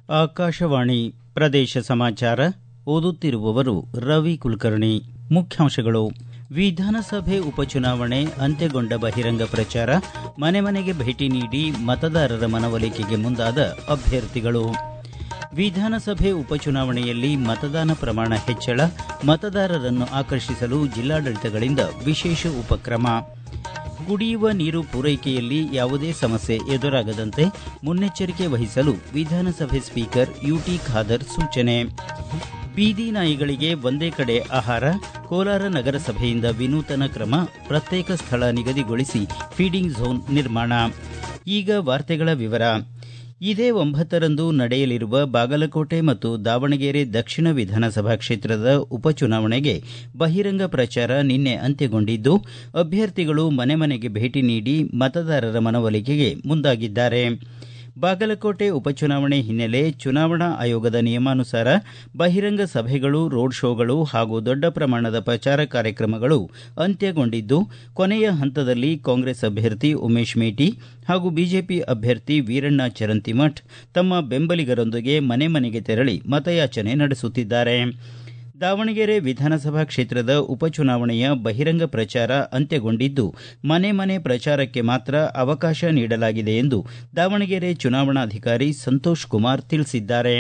ಆಕಾಶವಾಣಿ ಪ್ರದೇಶ ಸಮಾಚಾರ ಓದುತ್ತಿರುವವರು ರವಿ ಕುಲಕರ್ಣಿ. ಮುಖ್ಯಾಂಶಗಳು. ವಿಧಾನಸಭೆ ಉಪಚುನಾವಣೆ ಅಂತ್ಯಗೊಂಡ ಬಹಿರಂಗ ಪ್ರಚಾರ, ಮನೆ ಮನೆಗೆ ಭೇಟಿ ನೀಡಿ ಮತದಾರರ ಮನವೊಲಿಕೆಗೆ ಮುಂದಾದ ಅಭ್ಯರ್ಥಿಗಳು. ವಿಧಾನಸಭೆ ಉಪಚುನಾವಣೆಯಲ್ಲಿ ಮತದಾನ ಪ್ರಮಾಣ ಹೆಚ್ಚಳ, ಮತದಾರರನ್ನು ಆಕರ್ಷಿಸಲು ಜಿಲ್ಲಾಡಳಿತಗಳಿಂದ ವಿಶೇಷ ಉಪಕ್ರಮ. ಕುಡಿಯುವ ನೀರು ಪೂರೈಕೆಯಲ್ಲಿ ಯಾವುದೇ ಸಮಸ್ಯೆ ಎದುರಾಗದಂತೆ ಮುನ್ನೆಚ್ಚರಿಕೆ ವಹಿಸಲು ವಿಧಾನಸಭೆ ಸ್ಪೀಕರ್ ಯುಟಿ ಖಾದರ್ ಸೂಚನೆ. ಬೀದಿ ನಾಯಿಗಳಿಗೆ ಒಂದೇ ಕಡೆ ಆಹಾರ, ಕೋಲಾರ ನಗರಸಭೆಯಿಂದ ವಿನೂತನ ಕ್ರಮ, ಪ್ರತ್ಯೇಕ ಸ್ಥಳ ನಿಗದಿಗೊಳಿಸಿ ಫೀಡಿಂಗ್ ಝೋನ್ ನಿರ್ಮಾಣ. ಈಗ ವಾರ್ತೆಗಳ ವಿವರ. ಇದೇ 9ರಂದು ನಡೆಯಲಿರುವ ಬಾಗಲಕೋಟೆ ಮತ್ತು ದಾವಣಗೆರೆ ದಕ್ಷಿಣ ವಿಧಾನಸಭಾ ಕ್ಷೇತ್ರದ ಉಪಚುನಾವಣೆಗೆ ಬಹಿರಂಗ ಪ್ರಚಾರ ನಿನ್ನೆ ಅಂತ್ಯಗೊಂಡಿದ್ದು, ಅಭ್ಯರ್ಥಿಗಳು ಮನೆ ಮನೆಗೆ ಭೇಟಿ ನೀಡಿ ಮತದಾರರ ಮನವೊಲಿಕೆಗೆ ಮುಂದಾಗಿದ್ದಾರೆ. ಬಾಗಲಕೋಟೆ ಉಪಚುನಾವಣೆ ಹಿನ್ನೆಲೆ ಚುನಾವಣಾ ಆಯೋಗದ ನಿಯಮಾನುಸಾರ ಬಹಿರಂಗ ಸಭೆಗಳು, ರೋಡ್ ಶೋಗಳು ಹಾಗೂ ದೊಡ್ಡ ಪ್ರಮಾಣದ ಪ್ರಚಾರ ಕಾರ್ಯಕ್ರಮಗಳು ಅಂತ್ಯಗೊಂಡಿದ್ದು, ಕೊನೆಯ ಹಂತದಲ್ಲಿ ಕಾಂಗ್ರೆಸ್ ಅಭ್ಯರ್ಥಿ ಉಮೇಶ್ ಮೇಟಿ ಹಾಗೂ ಬಿಜೆಪಿ ಅಭ್ಯರ್ಥಿ ವೀರಣ್ಣ ಚರಂತಿಮಠ್ ತಮ್ಮ ಬೆಂಬಲಿಗರೊಂದಿಗೆ ಮನೆ ಮನೆಗೆ ತೆರಳಿ ಮತಯಾಚನೆ ನಡೆಸುತ್ತಿದ್ದಾರೆ. ದಾವಣಗೆರೆ ವಿಧಾನಸಭಾ ಕ್ಷೇತ್ರದ ಉಪಚುನಾವಣೆಯ ಬಹಿರಂಗ ಪ್ರಚಾರ ಅಂತ್ಯಗೊಂಡಿದ್ದು, ಮನೆ ಮನೆ ಪ್ರಚಾರಕ್ಕೆ ಮಾತ್ರ ಅವಕಾಶ ನೀಡಲಾಗಿದೆ ಎಂದು ದಾವಣಗೆರೆ ಚುನಾವಣಾಧಿಕಾರಿ ಸಂತೋಷ್ ಕುಮಾರ್ ತಿಳಿಸಿದ್ದಾರೆ.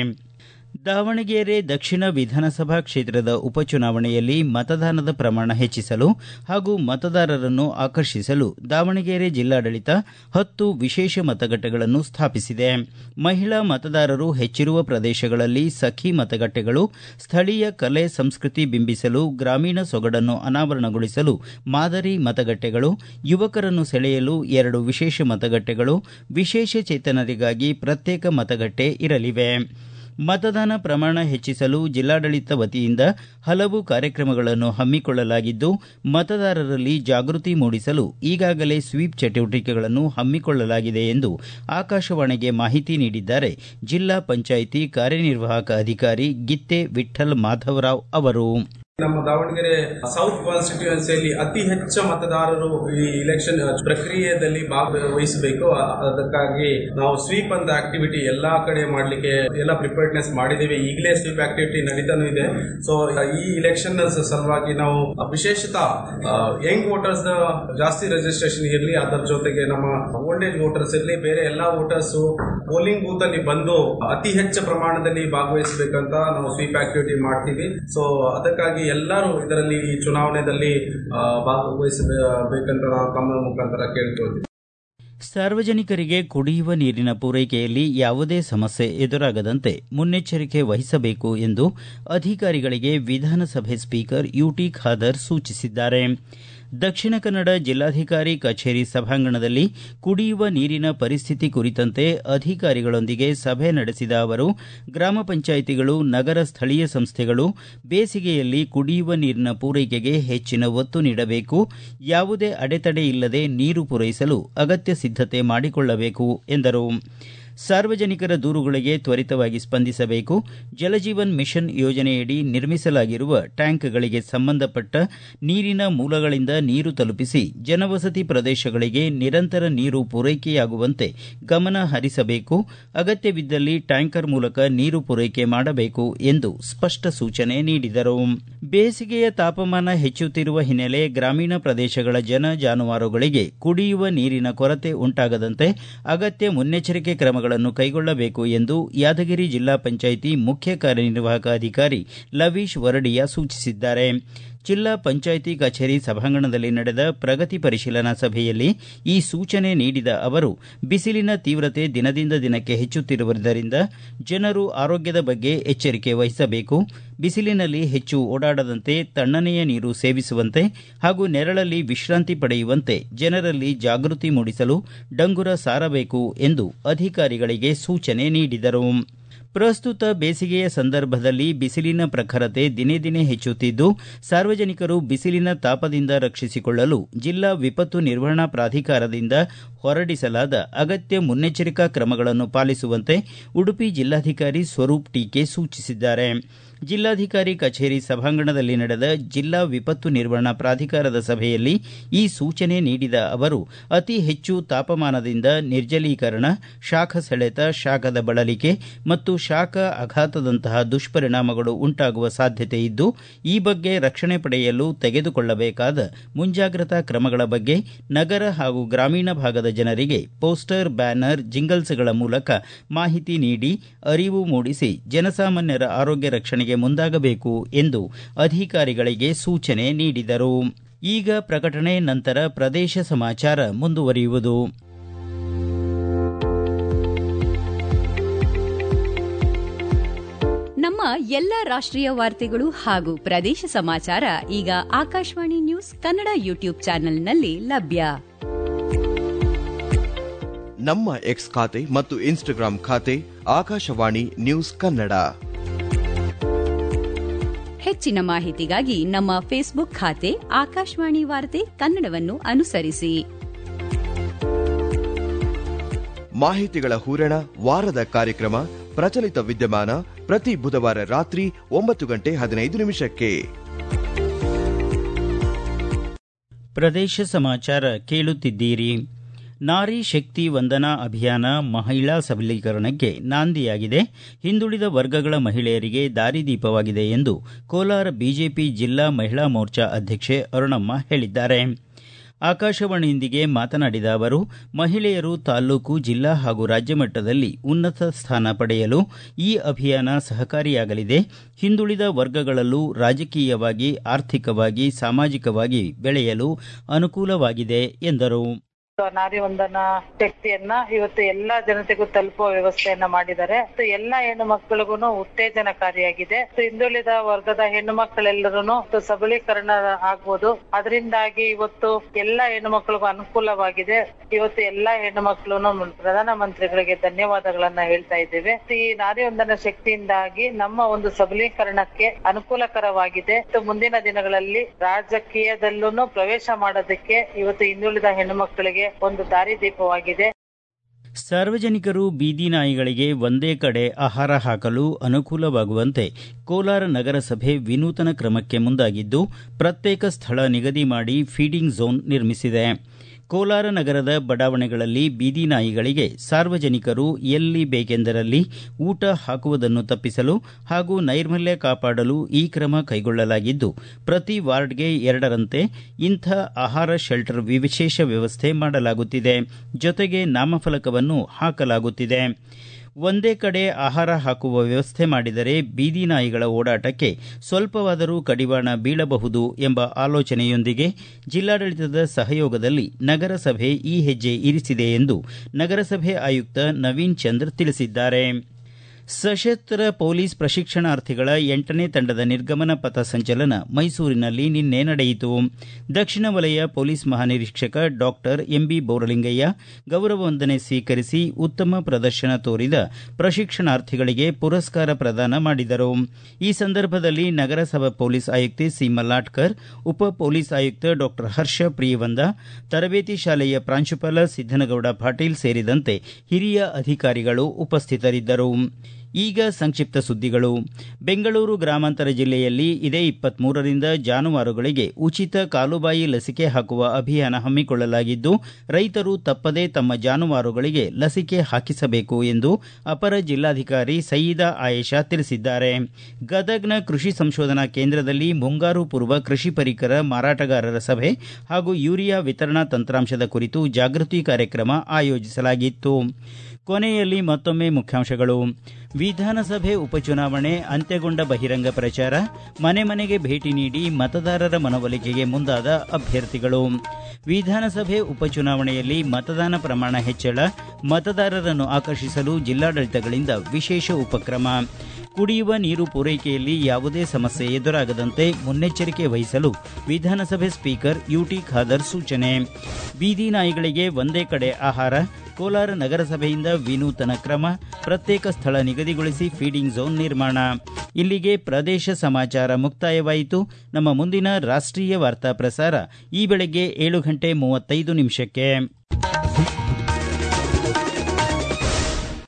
ದಾವಣಗೆರೆ ದಕ್ಷಿಣ ವಿಧಾನಸಭಾ ಕ್ಷೇತ್ರದ ಉಪಚುನಾವಣೆಯಲ್ಲಿ ಮತದಾನದ ಪ್ರಮಾಣ ಹೆಚ್ಚಿಸಲು ಹಾಗೂ ಮತದಾರರನ್ನು ಆಕರ್ಷಿಸಲು ದಾವಣಗೆರೆ ಜಿಲ್ಲಾಡಳಿತ 10 ವಿಶೇಷ ಮತಗಟ್ಟೆಗಳನ್ನು ಸ್ಥಾಪಿಸಿದೆ. ಮಹಿಳಾ ಮತದಾರರು ಹೆಚ್ಚಿರುವ ಪ್ರದೇಶಗಳಲ್ಲಿ ಸಖಿ ಮತಗಟ್ಟೆಗಳು, ಸ್ಥಳೀಯ ಕಲೆ ಸಂಸ್ಕೃತಿ ಬಿಂಬಿಸಲು ಗ್ರಾಮೀಣ ಸೊಗಡನ್ನು ಅನಾವರಣಗೊಳಿಸಲು ಮಾದರಿ ಮತಗಟ್ಟೆಗಳು, ಯುವಕರನ್ನು ಸೆಳೆಯಲು 2 ವಿಶೇಷ ಮತಗಟ್ಟೆಗಳು, ವಿಶೇಷ ಚೇತನರಿಗಾಗಿ ಪ್ರತ್ಯೇಕ ಮತಗಟ್ಟೆ ಇರಲಿವೆ. ಮತದಾನ ಪ್ರಮಾಣ ಹೆಚ್ಚಿಸಲು ಜಿಲ್ಲಾಡಳಿತ ವತಿಯಿಂದ ಹಲವು ಕಾರ್ಯಕ್ರಮಗಳನ್ನು ಹಮ್ಮಿಕೊಳ್ಳಲಾಗಿದ್ದು, ಮತದಾರರಲ್ಲಿ ಜಾಗೃತಿ ಮೂಡಿಸಲು ಈಗಾಗಲೇ ಸ್ವೀಪ್ ಚಟುವಟಿಕೆಗಳನ್ನು ಹಮ್ಮಿಕೊಳ್ಳಲಾಗಿದೆ ಎಂದು ಆಕಾಶವಾಣಿಗೆ ಮಾಹಿತಿ ನೀಡಿದ್ದಾರೆ ಜಿಲ್ಲಾ ಪಂಚಾಯಿತಿ ಕಾರ್ಯನಿರ್ವಾಹಕ ಅಧಿಕಾರಿ ಗಿತ್ತೆ ವಿಠ್ಠಲ್ ಮಾಧವರಾವ್ ಅವರು. ನಮ್ಮ ದಾವಣಗೆರೆ ಸೌತ್ ಕಾನ್ಸ್ಟಿಟ್ಯೂನ್ಸಿಯಲ್ಲಿ ಅತಿ ಹೆಚ್ಚು ಮತದಾರರು ಈ ಇಲೆಕ್ಷನ್ ಪ್ರಕ್ರಿಯೆಯಲ್ಲಿ ಭಾಗವಹಿಸಬೇಕು. ಅದಕ್ಕಾಗಿ ನಾವು ಸ್ವೀಪ್ ಅಂತ ಆಕ್ಟಿವಿಟಿ ಎಲ್ಲಾ ಕಡೆ ಮಾಡಲಿಕ್ಕೆ ಎಲ್ಲ ಪ್ರಿಪೇರ್ಡ್ನೆಸ್ ಮಾಡಿದ್ದೇವೆ. ಈಗಲೇ ಸ್ವೀಪ್ ಆಕ್ಟಿವಿಟಿ ನಡೀತಾನೂ ಇದೆ. ಸೊ ಈ ಇಲೆಕ್ಷನ್ ಸಲುವಾಗಿ ನಾವು ವಿಶೇಷತಾ ಯಂಗ್ ವೋಟರ್ಸ್ ಜಾಸ್ತಿ ರಿಜಿಸ್ಟ್ರೇಷನ್ ಇರಲಿ, ಅದರ ಜೊತೆಗೆ ನಮ್ಮ ಓಲ್ಡ್ ಏಜ್ ವೋಟರ್ಸ್ ಇರಲಿ, ಬೇರೆ ಎಲ್ಲಾ ವೋಟರ್ಸ್ ಪೋಲಿಂಗ್ ಬೂತ್ ಅಲ್ಲಿ ಬಂದು ಅತಿ ಹೆಚ್ಚು ಪ್ರಮಾಣದಲ್ಲಿ ಭಾಗವಹಿಸಬೇಕಂತ ನಾವು ಸ್ವೀಪ್ ಆಕ್ಟಿವಿಟಿ ಮಾಡ್ತೀವಿ. ಸೊ ಅದಕ್ಕಾಗಿ ಎಲ್ಲರೂ ಇದರಲ್ಲಿ ಈ ಚುನಾವಣೆಯಲ್ಲಿ ಭಾಗವಹಿಸಬೇಕಂತ ನಾವು ತಮ್ಮ ಮುಖಾಂತರ ಕೇಳ್ಕೊಳ್ತೀವಿ. ಸಾರ್ವಜನಿಕರಿಗೆ ಕುಡಿಯುವ ನೀರಿನ ಪೂರೈಕೆಯಲ್ಲಿ ಯಾವುದೇ ಸಮಸ್ಯೆ ಎದುರಾಗದಂತೆ ಮುನ್ನೆಚ್ಚರಿಕೆ ವಹಿಸಬೇಕು ಎಂದು ಅಧಿಕಾರಿಗಳಿಗೆ ವಿಧಾನಸಭೆ ಸ್ಪೀಕರ್ ಯುಟಿ ಖಾದರ್ ಸೂಚಿಸಿದ್ದಾರೆ. ದಕ್ಷಿಣ ಕನ್ನಡ ಜಿಲ್ಲಾಧಿಕಾರಿ ಕಚೇರಿ ಸಭಾಂಗಣದಲ್ಲಿ ಕುಡಿಯುವ ನೀರಿನ ಪರಿಸ್ಥಿತಿ ಕುರಿತಂತೆ ಅಧಿಕಾರಿಗಳೊಂದಿಗೆ ಸಭೆ ನಡೆಸಿದ ಅವರು, ಗ್ರಾಮ ಪಂಚಾಯಿತಿಗಳು, ನಗರ ಸ್ಥಳೀಯ ಸಂಸ್ಥೆಗಳು ಬೇಸಿಗೆಯಲ್ಲಿ ಕುಡಿಯುವ ನೀರಿನ ಪೂರೈಕೆಗೆ ಹೆಚ್ಚಿನ ಒತ್ತು ನೀಡಬೇಕು, ಯಾವುದೇ ಅಡೆತಡೆ ಇಲ್ಲದೆ ನೀರು ಪೂರೈಸಲು ಅಗತ್ಯ ಸಿದ್ಧತೆ ಮಾಡಿಕೊಳ್ಳಬೇಕು ಎಂದರು. ಸಾರ್ವಜನಿಕರ ದೂರುಗಳಿಗೆ ತ್ವರಿತವಾಗಿ ಸ್ಪಂದಿಸಬೇಕು. ಜಲಜೀವನ್ ಮಿಷನ್ ಯೋಜನೆಯಡಿ ನಿರ್ಮಿಸಲಾಗಿರುವ ಟ್ಯಾಂಕ್ಗಳಿಗೆ ಸಂಬಂಧಪಟ್ಟ ನೀರಿನ ಮೂಲಗಳಿಂದ ನೀರು ತಲುಪಿಸಿ ಜನವಸತಿ ಪ್ರದೇಶಗಳಿಗೆ ನಿರಂತರ ನೀರು ಪೂರೈಕೆಯಾಗುವಂತೆ ಗಮನ ಹರಿಸಬೇಕು. ಅಗತ್ಯವಿದ್ದಲ್ಲಿ ಟ್ಯಾಂಕರ್ ಮೂಲಕ ನೀರು ಪೂರೈಕೆ ಮಾಡಬೇಕು ಎಂದು ಸ್ಪಷ್ಟ ಸೂಚನೆ ನೀಡಿದರು. ಬೇಸಿಗೆಯ ತಾಪಮಾನ ಹೆಚ್ಚುತ್ತಿರುವ ಹಿನ್ನೆಲೆ ಗ್ರಾಮೀಣ ಪ್ರದೇಶಗಳ ಜನ ಜಾನುವಾರುಗಳಿಗೆ ಕುಡಿಯುವ ನೀರಿನ ಕೊರತೆ ಉಂಟಾಗದಂತೆ ಅಗತ್ಯ ಮುನ್ನೆಚ್ಚರಿಕೆ ಕ್ರಮಗಳನ್ನು ಕೈಗೊಳ್ಳಬೇಕು ಎಂದು ಯಾದಗಿರಿ ಜಿಲ್ಲಾ ಪಂಚಾಯಿತಿ ಮುಖ್ಯ ಕಾರ್ಯನಿರ್ವಾಹಕ ಅಧಿಕಾರಿ ಲವೀಶ್ ವರಡಿಯಾ ಸೂಚಿಸಿದ್ದಾರೆ. ಜಿಲ್ಲಾ ಪಂಚಾಯಿತಿ ಕಚೇರಿ ಸಭಾಂಗಣದಲ್ಲಿ ನಡೆದ ಪ್ರಗತಿ ಪರಿಶೀಲನಾ ಸಭೆಯಲ್ಲಿ ಈ ಸೂಚನೆ ನೀಡಿದ ಅವರು, ಬಿಸಿಲಿನ ತೀವ್ರತೆ ದಿನದಿಂದ ದಿನಕ್ಕೆ ಹೆಚ್ಚುತ್ತಿರುವುದರಿಂದ ಜನರು ಆರೋಗ್ಯದ ಬಗ್ಗೆ ಎಚ್ಚರಿಕೆ ವಹಿಸಬೇಕು. ಬಿಸಿಲಿನಲ್ಲಿ ಹೆಚ್ಚು ಓಡಾಡದಂತೆ, ತಣ್ಣನೆಯ ನೀರು ಸೇವಿಸುವಂತೆ ಹಾಗೂ ನೆರಳಲ್ಲಿ ವಿಶ್ರಾಂತಿ ಪಡೆಯುವಂತೆ ಜನರಲ್ಲಿ ಜಾಗೃತಿ ಮೂಡಿಸಲು ಡಂಗುರ ಸಾರಬೇಕು ಎಂದು ಅಧಿಕಾರಿಗಳಿಗೆ ಸೂಚನೆ ನೀಡಿದರು. ಪ್ರಸ್ತುತ ಬೇಸಿಗೆಯ ಸಂದರ್ಭದಲ್ಲಿ ಬಿಸಿಲಿನ ಪ್ರಖರತೆ ದಿನೇ ದಿನೇ ಹೆಚ್ಚುತ್ತಿದ್ದು, ಸಾರ್ವಜನಿಕರು ಬಿಸಿಲಿನ ತಾಪದಿಂದ ರಕ್ಷಿಸಿಕೊಳ್ಳಲು ಜಿಲ್ಲಾ ವಿಪತ್ತು ನಿರ್ವಹಣಾ ಪ್ರಾಧಿಕಾರದಿಂದ ಹೊರಡಿಸಲಾದ ಅಗತ್ಯ ಮುನ್ನೆಚ್ಚರಿಕಾ ಕ್ರಮಗಳನ್ನು ಪಾಲಿಸುವಂತೆ ಉಡುಪಿ ಜಿಲ್ಲಾಧಿಕಾರಿ ಸ್ವರೂಪ್ ಟೀಕೆ ಸೂಚಿಸಿದ್ದಾರೆ. ಜಿಲ್ಲಾಧಿಕಾರಿ ಕಚೇರಿ ಸಭಾಂಗಣದಲ್ಲಿ ನಡೆದ ಜಿಲ್ಲಾ ವಿಪತ್ತು ನಿರ್ವಹಣಾ ಪ್ರಾಧಿಕಾರದ ಸಭೆಯಲ್ಲಿ ಈ ಸೂಚನೆ ನೀಡಿದ ಅವರು ಅತಿ ಹೆಚ್ಚು ತಾಪಮಾನದಿಂದ ನಿರ್ಜಲೀಕರಣ, ಶಾಖ ಸೆಳೆತ, ಶಾಖದ ಬಳಲಿಕೆ ಮತ್ತು ಶಾಖ ಆಘಾತದಂತಹ ದುಷ್ಪರಿಣಾಮಗಳು ಉಂಟಾಗುವ ಸಾಧ್ಯತೆ ಇದ್ದು, ಈ ಬಗ್ಗೆ ರಕ್ಷಣೆ ಪಡೆಯಲು ತೆಗೆದುಕೊಳ್ಳಬೇಕಾದ ಮುಂಜಾಗ್ರತಾ ಕ್ರಮಗಳ ಬಗ್ಗೆ ನಗರ ಹಾಗೂ ಗ್ರಾಮೀಣ ಭಾಗದ ಜನರಿಗೆ ಪೋಸ್ಟರ್, ಬ್ಯಾನರ್, ಜಿಂಗಲ್ಸ್ಗಳ ಮೂಲಕ ಮಾಹಿತಿ ನೀಡಿ ಅರಿವು ಮೂಡಿಸಿ ಜನಸಾಮಾನ್ಯರ ಆರೋಗ್ಯ ರಕ್ಷಣೆಗೆ ಮುಂದಾಗಬೇಕು ಎಂದು ಅಧಿಕಾರಿಗಳಿಗೆ ಸೂಚನೆ ನೀಡಿದರು. ಈಗ ಪ್ರಕಟಣೆ, ನಂತರ ಪ್ರದೇಶ ಸಮಾಚಾರ ಮುಂದುವರಿಯುವುದು. ನಮ್ಮ ಎಲ್ಲ ರಾಷ್ಟ್ರೀಯ ವಾರ್ತೆಗಳು ಹಾಗೂ ಪ್ರದೇಶ ಸಮಾಚಾರ ಈಗ ಆಕಾಶವಾಣಿ ನ್ಯೂಸ್ ಕನ್ನಡ ಯೂಟ್ಯೂಬ್ ಚಾನೆಲ್ನಲ್ಲಿ ಲಭ್ಯ. ನಮ್ಮ ಎಕ್ಸ್ ಖಾತೆ ಮತ್ತು ಇನ್ಸ್ಟಾಗ್ರಾಂ ಖಾತೆ ಆಕಾಶವಾಣಿ ನ್ಯೂಸ್ ಕನ್ನಡ. ಹೆಚ್ಚಿನ ಮಾಹಿತಿಗಾಗಿ ನಮ್ಮ ಫೇಸ್ಬುಕ್ ಖಾತೆ ಆಕಾಶವಾಣಿ ವಾರ್ತೆ ಕನ್ನಡವನ್ನು ಅನುಸರಿಸಿ. ಮಾಹಿತಿಗಳ ಹೂರಣ, ವಾರದ ಕಾರ್ಯಕ್ರಮ, ಪ್ರಚಲಿತ ವಿದ್ಯಮಾನ ಪ್ರತಿ ಬುಧವಾರ ರಾತ್ರಿ 9:15 ಪ್ರದೇಶ ಸಮಾಚಾರ ಕೇಳುತ್ತಿದ್ದೀರಿ. ನಾರಿ ಶಕ್ತಿ ವಂದನಾ ಅಭಿಯಾನ ಮಹಿಳಾ ಸಬಲೀಕರಣಕ್ಕೆ ನಾಂದಿಯಾಗಿದೆ, ಹಿಂದುಳಿದ ವರ್ಗಗಳ ಮಹಿಳೆಯರಿಗೆ ದಾರಿದೀಪವಾಗಿದೆ ಎಂದು ಕೋಲಾರ ಬಿಜೆಪಿ ಜಿಲ್ಲಾ ಮಹಿಳಾ ಮೋರ್ಚಾ ಅಧ್ಯಕ್ಷೆ ಅರುಣಮ್ಮ ಹೇಳಿದ್ದಾರೆ. ಆಕಾಶವಾಣಿಯೊಂದಿಗೆ ಮಾತನಾಡಿದ ಅವರು, ಮಹಿಳೆಯರು ತಾಲ್ಲೂಕು, ಜಿಲ್ಲಾ ಹಾಗೂ ರಾಜ್ಯ ಮಟ್ಟದಲ್ಲಿ ಉನ್ನತ ಸ್ಥಾನ ಪಡೆಯಲು ಈ ಅಭಿಯಾನ ಸಹಕಾರಿಯಾಗಲಿದೆ. ಹಿಂದುಳಿದ ವರ್ಗಗಳಲ್ಲೂ ರಾಜಕೀಯವಾಗಿ, ಆರ್ಥಿಕವಾಗಿ, ಸಾಮಾಜಿಕವಾಗಿ ಬೆಳೆಯಲು ಅನುಕೂಲವಾಗಿದೆ ಎಂದರು. ನಾರಿ ವಂದನಾ ಶಕ್ತಿಯನ್ನ ಇವತ್ತು ಎಲ್ಲಾ ಜನತೆಗೂ ತಲುಪುವ ವ್ಯವಸ್ಥೆಯನ್ನ ಮಾಡಿದ್ದಾರೆ. ಎಲ್ಲಾ ಹೆಣ್ಣು ಮಕ್ಕಳಿಗೂ ಉತ್ತೇಜನಕಾರಿಯಾಗಿದೆ. ಹಿಂದುಳಿದ ವರ್ಗದ ಹೆಣ್ಣು ಮಕ್ಕಳೆಲ್ಲರೂ ಸಬಲೀಕರಣ ಆಗ್ಬೋದು. ಅದರಿಂದಾಗಿ ಇವತ್ತು ಎಲ್ಲಾ ಹೆಣ್ಣು ಮಕ್ಕಳಿಗೂ ಅನುಕೂಲವಾಗಿದೆ. ಇವತ್ತು ಎಲ್ಲಾ ಹೆಣ್ಣು ಮಕ್ಕಳು ಪ್ರಧಾನ ಮಂತ್ರಿಗಳಿಗೆ ಧನ್ಯವಾದಗಳನ್ನ ಹೇಳ್ತಾ ಇದ್ದೇವೆ. ಈ ನಾರಿ ವಂದನಾ ಶಕ್ತಿಯಿಂದಾಗಿ ನಮ್ಮ ಒಂದು ಸಬಲೀಕರಣಕ್ಕೆ ಅನುಕೂಲಕರವಾಗಿದೆ. ಮುಂದಿನ ದಿನಗಳಲ್ಲಿ ರಾಜಕೀಯದಲ್ಲೂ ಪ್ರವೇಶ ಮಾಡೋದಕ್ಕೆ ಇವತ್ತು ಹಿಂದುಳಿದ ಹೆಣ್ಣು ಮಕ್ಕಳಿಗೆ ಒಂದು ದಾರಿದೀಪವಾಗಿದೆ. ಸಾರ್ವಜನಿಕರು ಬೀದಿ ನಾಯಿಗಳಿಗೆ ಒಂದೇ ಕಡೆ ಆಹಾರ ಹಾಕಲು ಅನುಕೂಲವಾಗುವಂತೆ ಕೋಲಾರ ನಗರಸಭೆ ವಿನೂತನ ಕ್ರಮಕ್ಕೆ ಮುಂದಾಗಿದ್ದು, ಪ್ರತ್ಯೇಕ ಸ್ಥಳ ನಿಗದಿ ಮಾಡಿ ಫೀಡಿಂಗ್ ಝೋನ್ ನಿರ್ಮಿಸಿದೆ. ಕೋಲಾರ ನಗರದ ಬಡಾವಣೆಗಳಲ್ಲಿ ಬೀದಿ ನಾಯಿಗಳಿಗೆ ಸಾರ್ವಜನಿಕರು ಎಲ್ಲಿ ಬೇಕೆಂದರಲ್ಲಿ ಊಟ ಹಾಕುವುದನ್ನು ತಪ್ಪಿಸಲು ಹಾಗೂ ನೈರ್ಮಲ್ಯ ಕಾಪಾಡಲು ಈ ಕ್ರಮ ಕೈಗೊಳ್ಳಲಾಗಿದ್ದು, ಪ್ರತಿ ವಾರ್ಡ್ಗೆ 2ರಂತೆ ಇಂಥ ಆಹಾರ ಶೆಲ್ಟರ್ ವಿಶೇಷ ವ್ಯವಸ್ಥೆ ಮಾಡಲಾಗುತ್ತಿದೆ. ಜೊತೆಗೆ ನಾಮಫಲಕವನ್ನು ಹಾಕಲಾಗುತ್ತಿದೆ. ಒಂದೇ ಕಡೆ ಆಹಾರ ಹಾಕುವ ವ್ಯವಸ್ಥೆ ಮಾಡಿದರೆ ಬೀದಿ ನಾಯಿಗಳ ಓಡಾಟಕ್ಕೆ ಸ್ವಲ್ಪವಾದರೂ ಕಡಿವಾಣ ಬೀಳಬಹುದು ಎಂಬ ಆಲೋಚನೆಯೊಂದಿಗೆ ಜಿಲ್ಲಾಡಳಿತದ ಸಹಯೋಗದಲ್ಲಿ ನಗರಸಭೆ ಈ ಹೆಜ್ಜೆ ಇರಿಸಿದೆ ಎಂದು ನಗರಸಭೆ ಆಯುಕ್ತ ನವೀನ್ ಚಂದ್ರ ತಿಳಿಸಿದ್ದಾರೆ. ಸಶಸ್ತ್ರ ಪೊಲೀಸ್ ಪ್ರಶಿಕ್ಷಣಾರ್ಥಿಗಳ 8ನೇ ತಂಡದ ನಿರ್ಗಮನ ಪಥ ಸಂಚಲನ ಮೈಸೂರಿನಲ್ಲಿ ನಿನ್ನೆ ನಡೆಯಿತು. ದಕ್ಷಿಣ ವಲಯ ಪೊಲೀಸ್ ಮಹಾನಿರೀಕ್ಷಕ ಡಾಕ್ಟರ್ ಎಂಬಿ ಬೋರಲಿಂಗಯ್ಯ ಗೌರವ ವಂದನೆ ಸ್ವೀಕರಿಸಿ ಉತ್ತಮ ಪ್ರದರ್ಶನ ತೋರಿದ ಪ್ರಶಿಕ್ಷಣಾರ್ಥಿಗಳಿಗೆ ಪುರಸ್ಕಾರ ಪ್ರದಾನ ಮಾಡಿದರು. ಈ ಸಂದರ್ಭದಲ್ಲಿ ನಗರಸಭಾ ಪೊಲೀಸ್ ಆಯುಕ್ತೆ ಸಿ ಮಲ್ಲಾಟ್ಕರ್, ಉಪ ಪೊಲೀಸ್ ಆಯುಕ್ತ ಡಾಕ್ಟರ್ ಹರ್ಷ ಪ್ರಿಯವಂದ, ತರಬೇತಿ ಶಾಲೆಯ ಪ್ರಾಂಶುಪಾಲ ಸಿದ್ದನಗೌಡ ಪಾಟೀಲ್ ಸೇರಿದಂತೆ ಹಿರಿಯ ಅಧಿಕಾರಿಗಳು ಉಪಸ್ಥಿತರಿದ್ದರು. ಈಗ ಸಂಕ್ಷಿಪ್ತ ಸುದ್ದಿಗಳು. ಬೆಂಗಳೂರು ಗ್ರಾಮಾಂತರ ಜಿಲ್ಲೆಯಲ್ಲಿ ಇದೇ 23ರಿಂದ ಜಾನುವಾರುಗಳಿಗೆ ಉಚಿತ ಕಾಲುಬಾಯಿ ಲಸಿಕೆ ಹಾಕುವ ಅಭಿಯಾನ ಹಮ್ಮಿಕೊಳ್ಳಲಾಗಿದ್ದು, ರೈತರು ತಪ್ಪದೇ ತಮ್ಮ ಜಾನುವಾರುಗಳಿಗೆ ಲಸಿಕೆ ಹಾಕಿಸಬೇಕು ಎಂದು ಅಪರ ಜಿಲ್ಲಾಧಿಕಾರಿ ಸಯೀದಾ ಆಯೇಷಾ ತಿಳಿಸಿದ್ದಾರೆ. ಗದಗ್ನ ಕೃಷಿ ಸಂಶೋಧನಾ ಕೇಂದ್ರದಲ್ಲಿ ಮುಂಗಾರು ಪೂರ್ವ ಕೃಷಿ ಪರಿಕರ ಮಾರಾಟಗಾರರ ಸಭೆ ಹಾಗೂ ಯೂರಿಯಾ ವಿತರಣಾ ತಂತ್ರಾಂಶದ ಕುರಿತು ಜಾಗೃತಿ ಕಾರ್ಯಕ್ರಮ ಆಯೋಜಿಸಲಾಗಿತ್ತು. ಕೊನೆಯಲ್ಲಿ ಮತ್ತೊಮ್ಮೆ ಮುಖ್ಯಾಂಶಗಳು. ವಿಧಾನಸಭೆ ಉಪಚುನಾವಣೆ ಅಂತ್ಯಗೊಂಡ ಬಹಿರಂಗ ಪ್ರಚಾರ, ಮನೆ ಮನೆಗೆ ಭೇಟಿ ನೀಡಿ ಮತದಾರರ ಮನವೊಲಿಕೆಗೆ ಮುಂದಾದ ಅಭ್ಯರ್ಥಿಗಳು. ವಿಧಾನಸಭೆ ಉಪಚುನಾವಣೆಯಲ್ಲಿ ಮತದಾನ ಪ್ರಮಾಣ ಹೆಚ್ಚಳ, ಮತದಾರರನ್ನು ಆಕರ್ಷಿಸಲು ಜಿಲ್ಲಾಡಳಿತಗಳಿಂದ ವಿಶೇಷ ಉಪಕ್ರಮ. ಕುಡಿಯುವ ನೀರು ಪೂರೈಕೆಯಲ್ಲಿ ಯಾವುದೇ ಸಮಸ್ಯೆ ಎದುರಾಗದಂತೆ ಮುನ್ನೆಚ್ಚರಿಕೆ ವಹಿಸಲು ವಿಧಾನಸಭೆ ಸ್ಪೀಕರ್ ಯುಟಿ ಖಾದರ್ ಸೂಚನೆ. ಬೀದಿ ನಾಯಿಗಳಿಗೆ ಒಂದೇ ಕಡೆ ಆಹಾರ, ಕೋಲಾರ ನಗರಸಭೆಯಿಂದ ವಿನೂತನ ಕ್ರಮ, ಪ್ರತ್ಯೇಕ ಸ್ಥಳ ನಿಗದಿಗೊಳಿಸಿ ಫೀಡಿಂಗ್ ಝೋನ್ ನಿರ್ಮಾಣ. ಇಲ್ಲಿಗೆ ಪ್ರದೇಶ ಸಮಾಚಾರ ಮುಕ್ತಾಯವಾಯಿತು. ನಮ್ಮ ಮುಂದಿನ ರಾಷ್ಟ್ರೀಯ ವಾರ್ತಾ ಪ್ರಸಾರ ಈ ಬೆಳಗ್ಗೆ 7:35 ನಿಮಿಷಕ್ಕೆ.